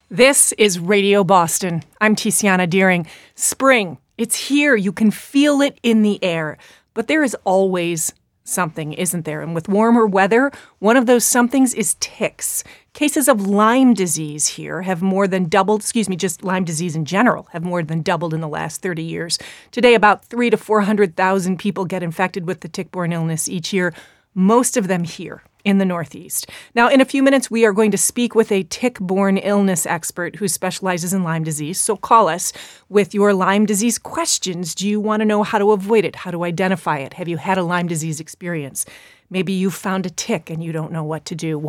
This is Radio Boston. I'm Tiziana Deering. Spring, it's here. You can feel it in the air. But there is always something, isn't there? And with warmer weather, one of those somethings is ticks. Cases of Lyme disease here have more than doubled, just Lyme disease in general, have more than doubled in the last 30 years. Today, about 300,000 to 400,000 people get infected with the tick-borne illness each year, most of them here in the Northeast. Now, in a few minutes, we are going to speak with a tick-borne illness expert who specializes in Lyme disease. So call us with your Lyme disease questions. Do you want to know how to avoid it, how to identify it? Have you had a Lyme disease experience? Maybe you found a tick and you don't know what to do.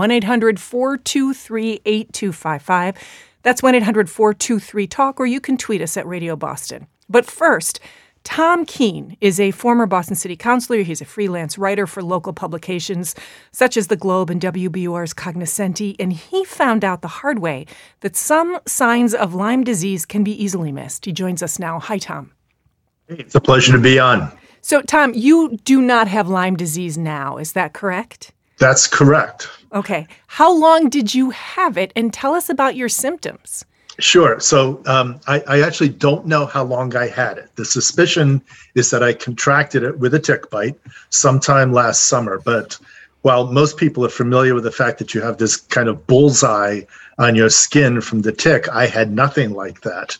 1-800-423-8255. That's 1-800-423-TALK, or you can tweet us at Radio Boston. But first, Tom Keene is a former Boston City Councilor. He's a freelance writer for local publications such as The Globe and WBUR's Cognoscenti, and he found out the hard way that some signs of Lyme disease can be easily missed. He joins us now. Hi, Tom. It's a pleasure to be on. So, Tom, you do not have Lyme disease now. Is that correct? That's correct. Okay. How long did you have it? And tell us about your symptoms. Sure. So I actually don't know how long I had it. The suspicion is that I contracted it with a tick bite sometime last summer. But while most people are familiar with the fact that you have this kind of bullseye on your skin from the tick, I had nothing like that.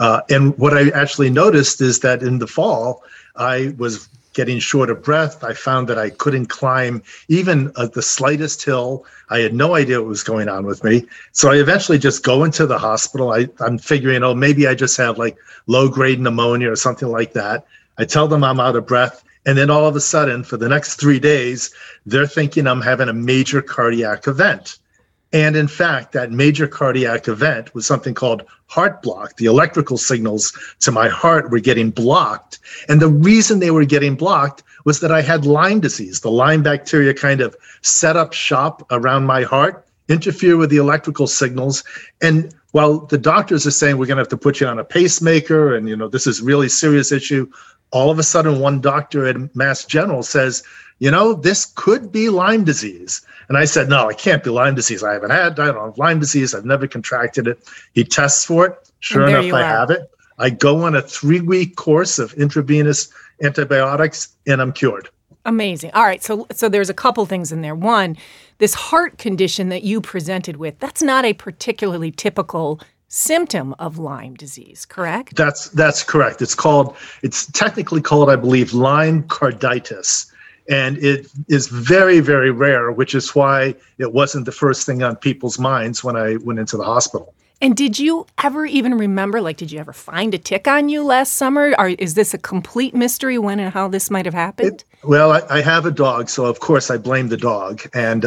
And what I actually noticed is that in the fall, I was getting short of breath. I found that I couldn't climb even the slightest hill. I had no idea what was going on with me. So I eventually just go into the hospital. I'm figuring, maybe I just have like low-grade pneumonia or something like that. I tell them I'm out of breath. And then all of a sudden, for the next 3 days, they're thinking I'm having a major cardiac event. And in fact, that major cardiac event was something called heart block. The electrical signals to my heart were getting blocked. And the reason they were getting blocked was that I had Lyme disease. The Lyme bacteria kind of set up shop around my heart, interfere with the electrical signals. And while the doctors are saying we're going to have to put you on a pacemaker and, this is a really serious issue, all of a sudden one doctor at Mass General says, this could be Lyme disease. And I said, no, it can't be Lyme disease. I don't have Lyme disease. I've never contracted it. He tests for it. Sure enough, I have it. I go on a 3-week course of intravenous antibiotics and I'm cured. Amazing. All right. So there's a couple things in there. One, this heart condition that you presented with, that's not a particularly typical symptom of Lyme disease, correct? That's correct. It's technically called, I believe, Lyme carditis. And it is very, very rare, which is why it wasn't the first thing on people's minds when I went into the hospital. And did you ever even remember, did you ever find a tick on you last summer? Or is this a complete mystery when and how this might have happened? I have a dog, so of course I blame the dog. And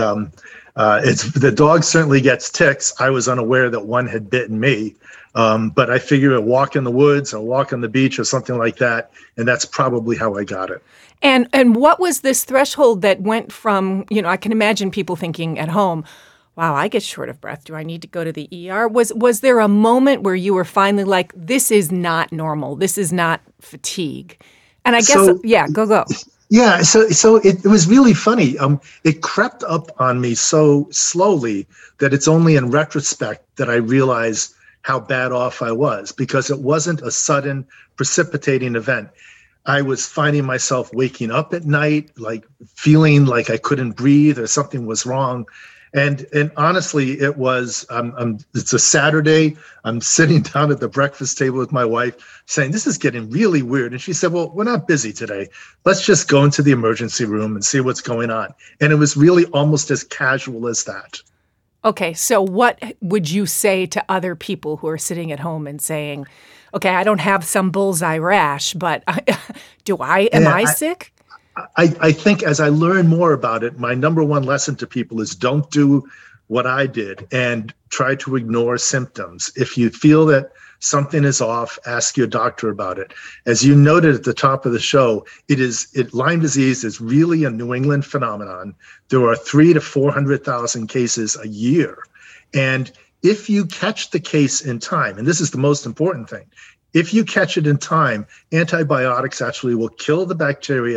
the dog certainly gets ticks. I was unaware that one had bitten me. But I figure a walk in the woods or walk on the beach or something like that, and that's probably how I got it. And what was this threshold that went from, I can imagine people thinking at home, wow, I get short of breath. Do I need to go to the ER? Was there a moment where you were finally like, this is not normal. This is not fatigue? And I guess, go. Yeah, so it was really funny. It crept up on me so slowly that it's only in retrospect that I realized how bad off I was, because it wasn't a sudden precipitating event. I was finding myself waking up at night, feeling like I couldn't breathe or something was wrong. And honestly, it was, it's a Saturday. I'm sitting down at the breakfast table with my wife saying, this is getting really weird. And she said, well, we're not busy today. Let's just go into the emergency room and see what's going on. And it was really almost as casual as that. Okay, so what would you say to other people who are sitting at home and saying, okay, I don't have some bullseye rash, but am I sick? I think as I learn more about it, my number one lesson to people is don't do what I did and try to ignore symptoms. If you feel that something is off, ask your doctor about it. As you noted at the top of the show, Lyme disease is really a New England phenomenon. There are 300,000 to 400,000 cases a year. And if you catch the case in time, and this is the most important thing, if you catch it in time, antibiotics actually will kill the bacteria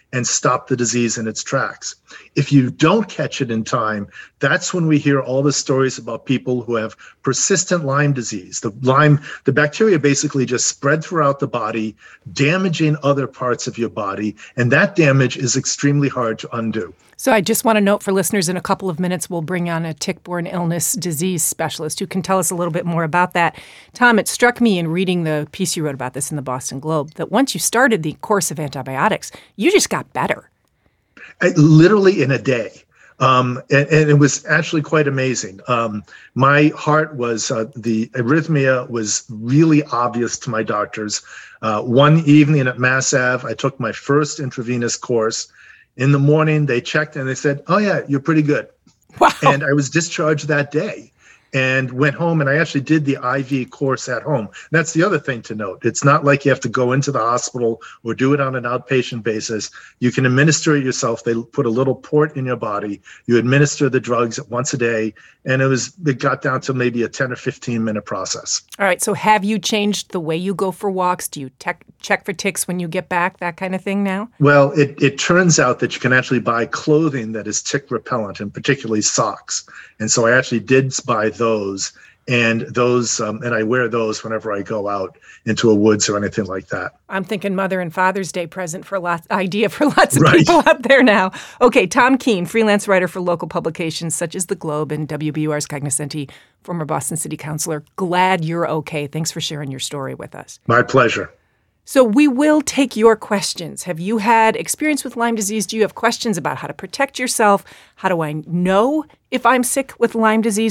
and stop the disease in its tracks. If you don't catch it in time, that's when we hear all the stories about people who have persistent Lyme disease. The bacteria basically just spread throughout the body, damaging other parts of your body, and that damage is extremely hard to undo. So I just want to note for listeners, in a couple of minutes, we'll bring on a tick-borne illness disease specialist who can tell us a little bit more about that. Tom, it struck me in reading the piece you wrote about this in the Boston Globe that once you started the course of antibiotics, you just got better. Literally in a day. And it was actually quite amazing. My heart was, the arrhythmia was really obvious to my doctors. One evening at Mass Ave, I took my first intravenous course. In the morning, they checked and they said, "Oh yeah, you're pretty good." Wow. And I was discharged that day and went home, and I actually did the IV course at home. That's the other thing to note. It's not like you have to go into the hospital or do it on an outpatient basis. You can administer it yourself. They put a little port in your body. You administer the drugs once a day, and it got down to maybe a 10 or 15-minute process. All right, so have you changed the way you go for walks? Do you check for ticks when you get back, that kind of thing now? Well, it turns out that you can actually buy clothing that is tick repellent, and particularly socks. And so I actually did buy those, and I wear those whenever I go out into a woods or anything like that. I'm thinking Mother and Father's Day present for lots of Right. people out there now. Okay, Tom Keene, freelance writer for local publications such as The Globe and WBUR's Cognoscenti, former Boston City Councilor. Glad you're okay. Thanks for sharing your story with us. My pleasure. So we will take your questions. Have you had experience with Lyme disease? Do you have questions about how to protect yourself? How do I know if I'm sick with Lyme disease?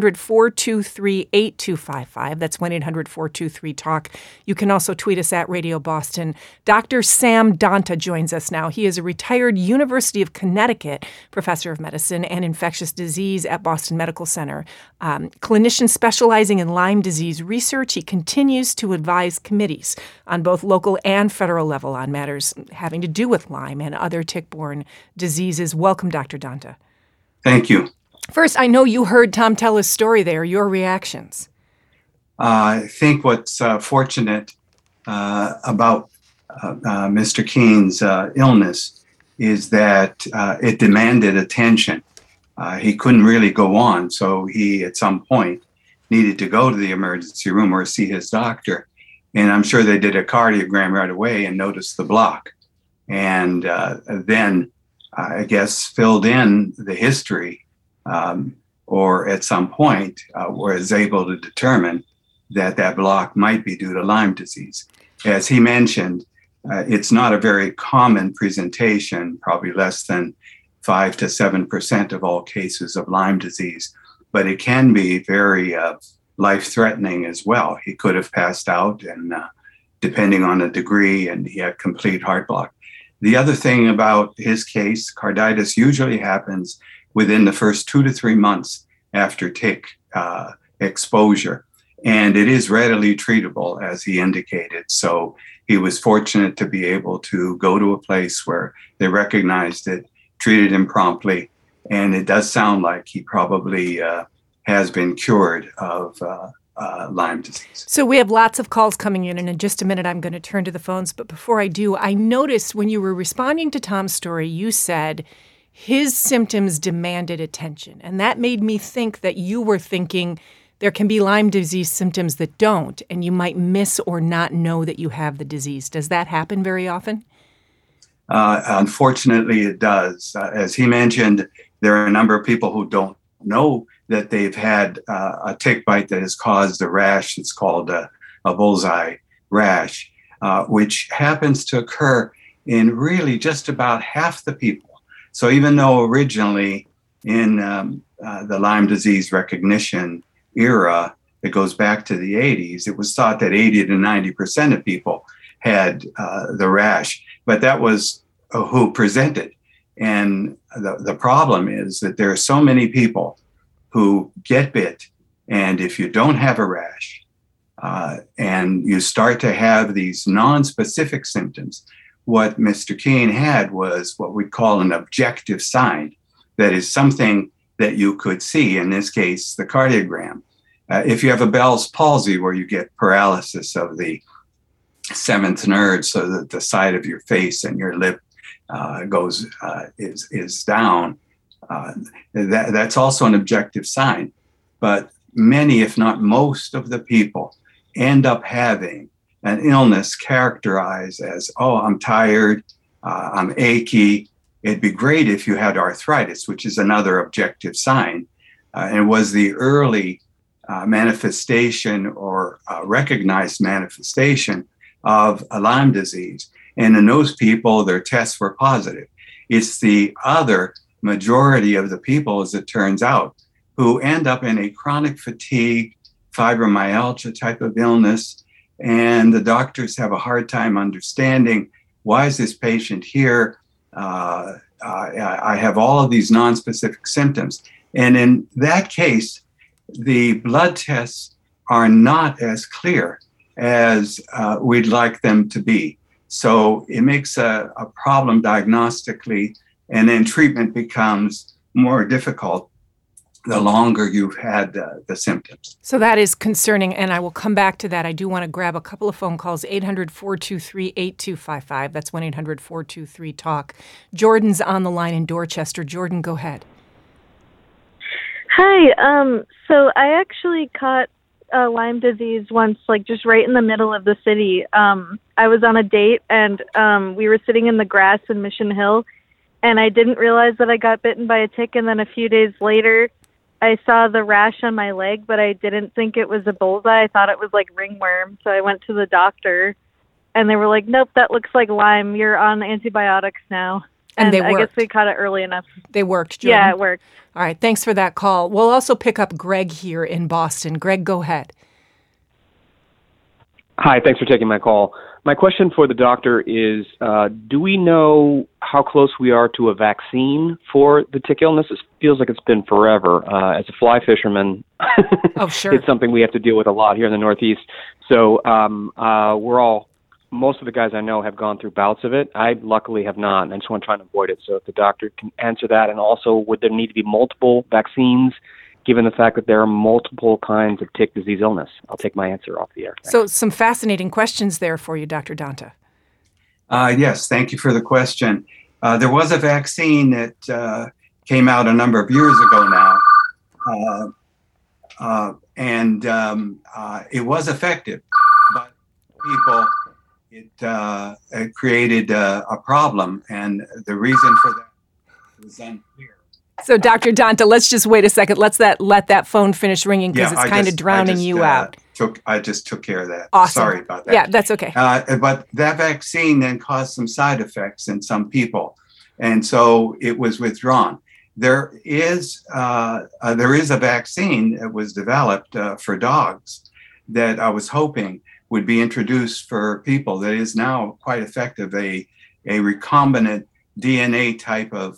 1-800-423-8255. That's 1-800-423-TALK. You can also tweet us at Radio Boston. Dr. Sam Donta joins us now. He is a retired University of Connecticut professor of medicine and infectious disease at Boston Medical Center. Clinician specializing in Lyme disease research, he continues to advise committees on both local and federal level on matters having to do with Lyme and other tick-borne diseases. Welcome, Dr. Donta. Thank you. First, I know you heard Tom tell his story there. Your reactions? I think what's fortunate about Mr. Keene's illness is that it demanded attention. He couldn't really go on, so he, at some point, needed to go to the emergency room or see his doctor. And I'm sure they did a cardiogram right away and noticed the block. And then, I guess, filled in the history, or at some point was able to determine that block might be due to Lyme disease. As he mentioned, it's not a very common presentation, probably less than 5 to 7% of all cases of Lyme disease, but it can be very life-threatening as well. He could have passed out, and depending on the degree, and he had complete heart block. The other thing about his case, carditis usually happens within the first 2 to 3 months after tick exposure. And it is readily treatable, as he indicated. So he was fortunate to be able to go to a place where they recognized it, treated him promptly. And it does sound like he probably has been cured of Lyme disease. So we have lots of calls coming in, and in just a minute I'm going to turn to the phones. But before I do, I noticed when you were responding to Tom's story, you said his symptoms demanded attention. And that made me think that you were thinking there can be Lyme disease symptoms that don't, and you might miss or not know that you have the disease. Does that happen very often? Unfortunately, it does. As he mentioned, there are a number of people who don't know that they've had a tick bite that has caused a rash. It's called a bullseye rash, which happens to occur in really just about half the people. So even though originally in the Lyme disease recognition era, it goes back to the 80s, it was thought that 80 to 90% of people had the rash, but that was who presented. And the problem is that there are so many people who get bit, and if you don't have a rash and you start to have these non-specific symptoms, what Mr. Keene had was what we call an objective sign. That is something that you could see, in this case, the cardiogram. If you have a Bell's palsy, where you get paralysis of the seventh nerve, so that the side of your face and your lip is down. That's also an objective sign. But many, if not most, of the people end up having an illness characterized as, oh, I'm tired, I'm achy. It'd be great if you had arthritis, which is another objective sign. And it was the early manifestation or recognized manifestation of Lyme disease. And in those people, their tests were positive. It's the other majority of the people, as it turns out, who end up in a chronic fatigue, fibromyalgia type of illness. And the doctors have a hard time understanding, why is this patient here? I have all of these nonspecific symptoms. And in that case, the blood tests are not as clear as we'd like them to be. So it makes a problem diagnostically, and then treatment becomes more difficult the longer you've had the symptoms. So that is concerning, and I will come back to that. I do want to grab a couple of phone calls, 800-423-8255. That's 1-800-423-TALK. Jordan's on the line in Dorchester. Jordan, go ahead. Hi. So I actually caught Lyme disease once, like just right in the middle of the city. I was on a date, and we were sitting in the grass in Mission Hill, and I didn't realize that I got bitten by a tick, and then a few days later, I saw the rash on my leg, but I didn't think it was a bullseye. I thought it was like ringworm. So I went to the doctor, and they were like, nope, that looks like Lyme. You're on antibiotics now. And they worked. I guess we caught it early enough. They worked, Jordan. Yeah, it worked. All right, thanks for that call. We'll also pick up Greg here in Boston. Greg, go ahead. Hi, thanks for taking my call. My question for the doctor is, do we know how close we are to a vaccine for the tick illness? It feels like it's been forever. As a fly fisherman, oh, sure. It's something we have to deal with a lot here in the Northeast. So most of the guys I know have gone through bouts of it. I luckily have not, and I just want to try and avoid it. So if the doctor can answer that, and also would there need to be multiple vaccines given the fact that there are multiple kinds of tick disease illness? I'll take my answer off the air. Thanks. So some fascinating questions there for you, Dr. Donta. Yes, thank you for the question. There was a vaccine that came out a number of years ago now, and it was effective, but it created a problem, and the reason for that was unclear. So, Dr. Donta, let's just wait a second. Let that phone finish ringing because it's kind of drowning you out. I just took care of that. Awesome. Sorry about that. Yeah, that's okay. But that vaccine then caused some side effects in some people, and so it was withdrawn. There is a vaccine that was developed for dogs that I was hoping would be introduced for people that is now quite effective, a recombinant DNA type of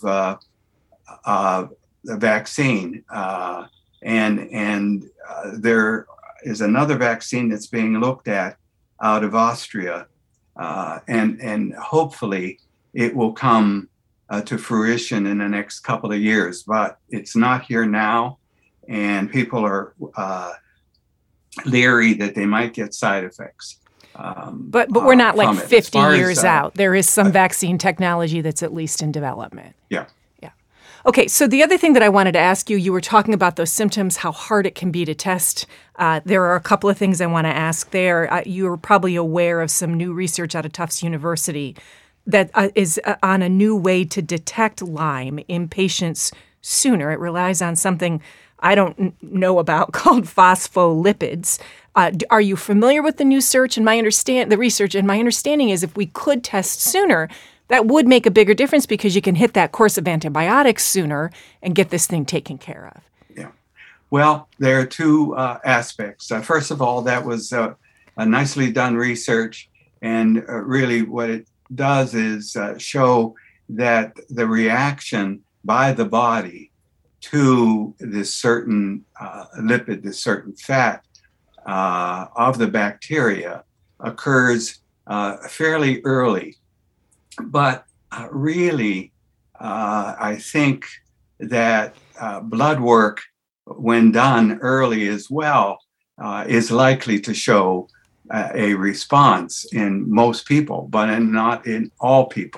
vaccine, and there is another vaccine that's being looked at out of Austria, and hopefully it will come to fruition in the next couple of years. But it's not here now, and people are leery that they might get side effects. But we're not like 50 years as, out. There is some vaccine technology that's at least in development. Yeah. Okay, so the other thing that I wanted to ask you, you were talking about those symptoms, how hard it can be to test. There are a couple of things I want to ask there. You're probably aware of some new research out of Tufts University that is on a new way to detect Lyme in patients sooner. It relies on something I don't know about called phospholipids. Are you familiar with the new research? And my understanding is if we could test sooner, that would make a bigger difference because you can hit that course of antibiotics sooner and get this thing taken care of. Yeah. Well, there are two aspects. First of all, that was a nicely done research. And really what it does is show that the reaction by the body to this certain lipid, this certain fat of the bacteria occurs fairly early. But really, I think that blood work, when done early as well, is likely to show a response in most people, but not in all people.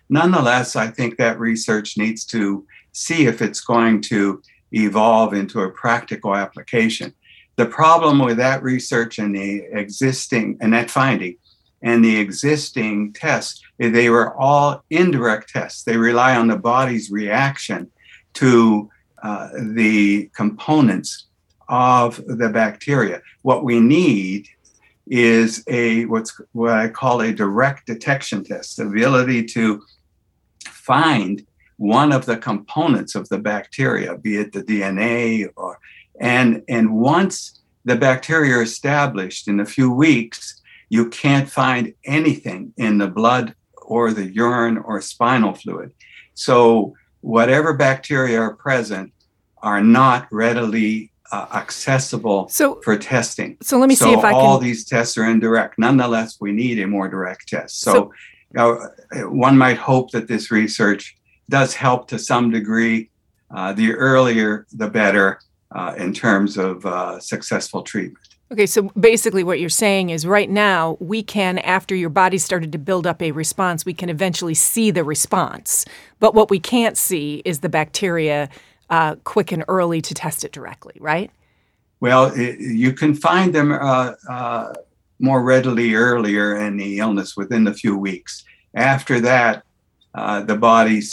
Nonetheless, I think that research needs to see if it's going to evolve into a practical application. The problem with that research and that finding and the existing tests is they were all indirect tests. They rely on the body's reaction to the components of the bacteria. What we need is what I call a direct detection test, the ability to find one of the components of the bacteria, be it the DNA and once the bacteria are established in a few weeks, you can't find anything in the blood or the urine or spinal fluid. So whatever bacteria are present are not readily accessible for testing. So let me see if I can. All these tests are indirect. Nonetheless, we need a more direct test. So one might hope that this research does help to some degree. The earlier, the better in terms of successful treatment. Okay, so basically what you're saying is right now we can, after your body started to build up a response, we can eventually see the response. But what we can't see is the bacteria quick and early to test it directly, right? Well, you can find them more readily earlier in the illness within a few weeks. After that, the body's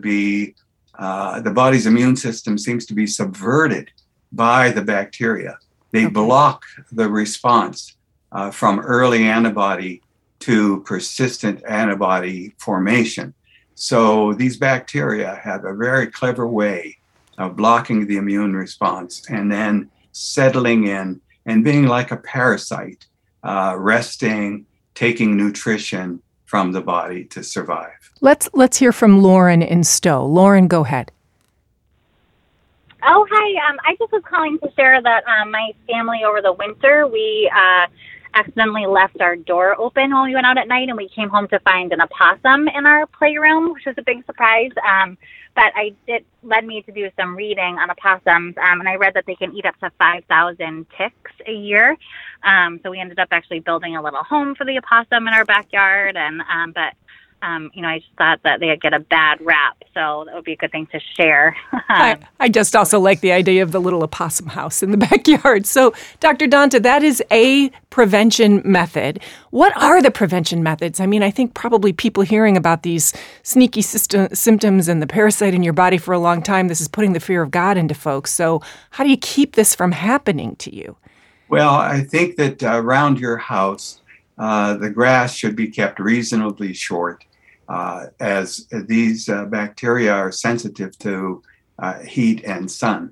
immune system seems to be subverted by the bacteria. They block the response from early antibody to persistent antibody formation. So these bacteria have a very clever way of blocking the immune response and then settling in and being like a parasite, resting, taking nutrition from the body to survive. Let's hear from Lauren in Stowe. Lauren, go ahead. Oh, hi. I just was calling to share that my family over the winter, we accidentally left our door open while we went out at night, and we came home to find an opossum in our playroom, which was a big surprise. But it led me to do some reading on opossums, and I read that they can eat up to 5,000 ticks a year. So we ended up actually building a little home for the opossum in our backyard, and I just thought that they'd get a bad rap, so that would be a good thing to share. I just also like the idea of the little opossum house in the backyard. So, Dr. Donta, that is a prevention method. What are the prevention methods? I mean, I think probably people hearing about these sneaky symptoms and the parasite in your body for a long time, this is putting the fear of God into folks. So how do you keep this from happening to you? Well, I think that around your house, the grass should be kept reasonably short. As these bacteria are sensitive to heat and sun.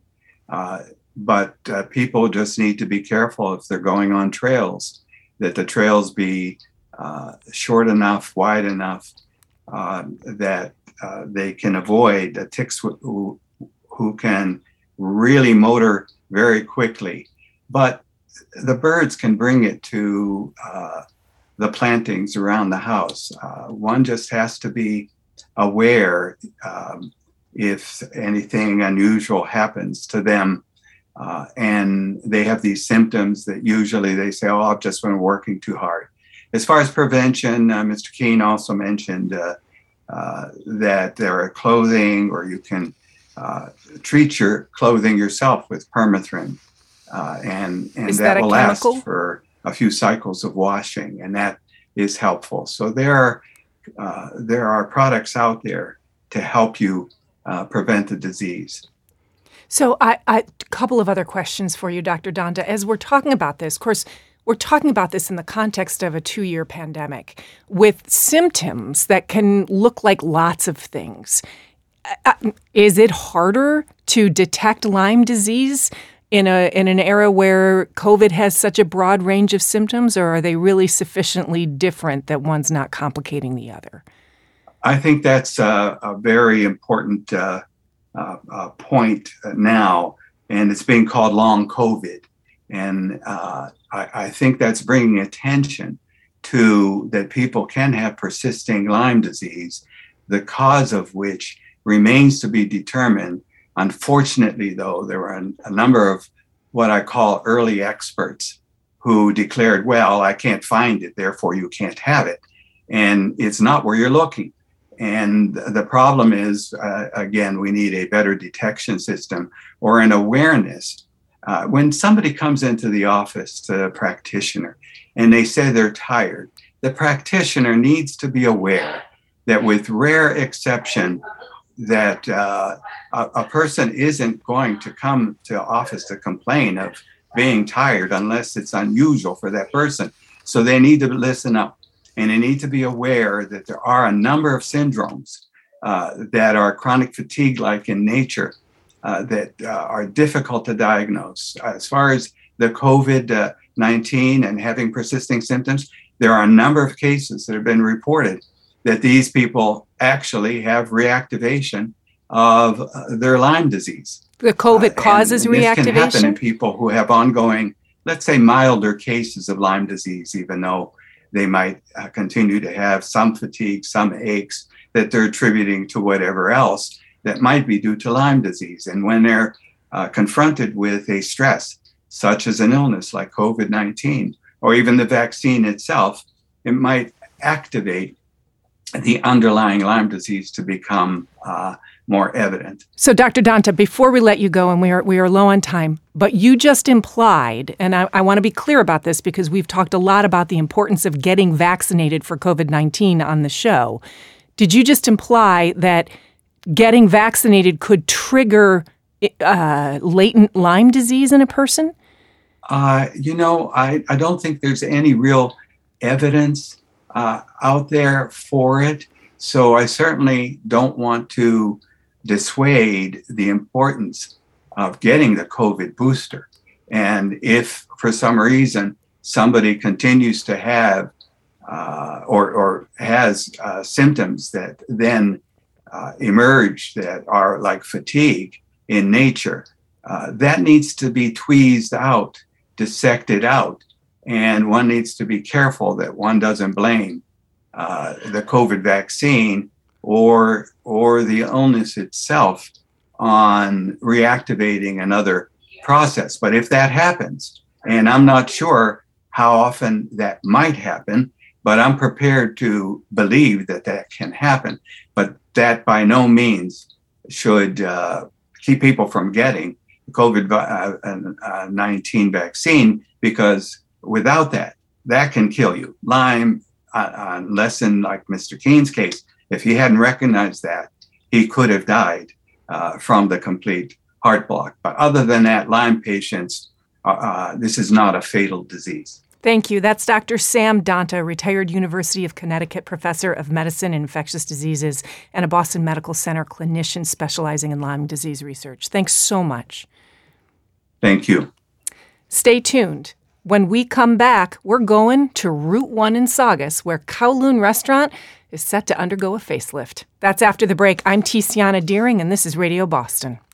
But people just need to be careful if they're going on trails, that the trails be short enough, wide enough, that they can avoid the ticks who can really motor very quickly. But the birds can bring it to the plantings around the house. One just has to be aware if anything unusual happens to them and they have these symptoms that usually they say, oh, I've just been working too hard. As far as prevention, Mr. Keene also mentioned that there are clothing, or you can treat your clothing yourself with permethrin, and that will last for a few cycles of washing, and that is helpful. So there are products out there to help you prevent the disease. So a couple of other questions for you, Dr. Donta. As we're talking about this, of course, we're talking about this in the context of a 2-year pandemic with symptoms that can look like lots of things. Is it harder to detect Lyme disease in an era where COVID has such a broad range of symptoms, or are they really sufficiently different that one's not complicating the other? I think that's a very important point now, and it's being called long COVID. And I think that's bringing attention to that people can have persisting Lyme disease, the cause of which remains to be determined. Unfortunately, though, there were a number of what I call early experts who declared, well, I can't find it, therefore you can't have it. And it's not where you're looking. And the problem is, again, we need a better detection system or an awareness. When somebody comes into the office to a practitioner and they say they're tired, the practitioner needs to be aware that with rare exception, that a person isn't going to come to office to complain of being tired unless it's unusual for that person. So they need to listen up, and they need to be aware that there are a number of syndromes that are chronic fatigue-like in nature that are difficult to diagnose. As far as the COVID-19 and having persisting symptoms, there are a number of cases that have been reported that these people actually have reactivation of their Lyme disease. The COVID causes reactivation? This can happen in people who have ongoing, let's say, milder cases of Lyme disease, even though they might continue to have some fatigue, some aches that they're attributing to whatever else that might be due to Lyme disease. And when they're confronted with a stress, such as an illness like COVID-19, or even the vaccine itself, it might activate the underlying Lyme disease to become more evident. So, Dr. Donta, before we let you go, and we are low on time, but you just implied, and I want to be clear about this because we've talked a lot about the importance of getting vaccinated for COVID-19 on the show. Did you just imply that getting vaccinated could trigger latent Lyme disease in a person? I don't think there's any real evidence out there for it. So I certainly don't want to dissuade the importance of getting the COVID booster. And if for some reason somebody continues to have or has symptoms that then emerge that are like fatigue in nature, that needs to be tweezed out, dissected out. And one needs to be careful that one doesn't blame the COVID vaccine or the illness itself on reactivating another process. But if that happens, and I'm not sure how often that might happen, but I'm prepared to believe that that can happen. But that by no means should keep people from getting the COVID-19 vaccine, because without that, that can kill you. Lyme, unless in like Mr. Keen's case, if he hadn't recognized that, he could have died from the complete heart block. But other than that, Lyme patients, this is not a fatal disease. Thank you. That's Dr. Sam Donta, retired University of Connecticut professor of medicine and infectious diseases and a Boston Medical Center clinician specializing in Lyme disease research. Thanks so much. Thank you. Stay tuned. When we come back, we're going to Route 1 in Saugus, where Kowloon Restaurant is set to undergo a facelift. That's after the break. I'm Tiziana Deering, and this is Radio Boston.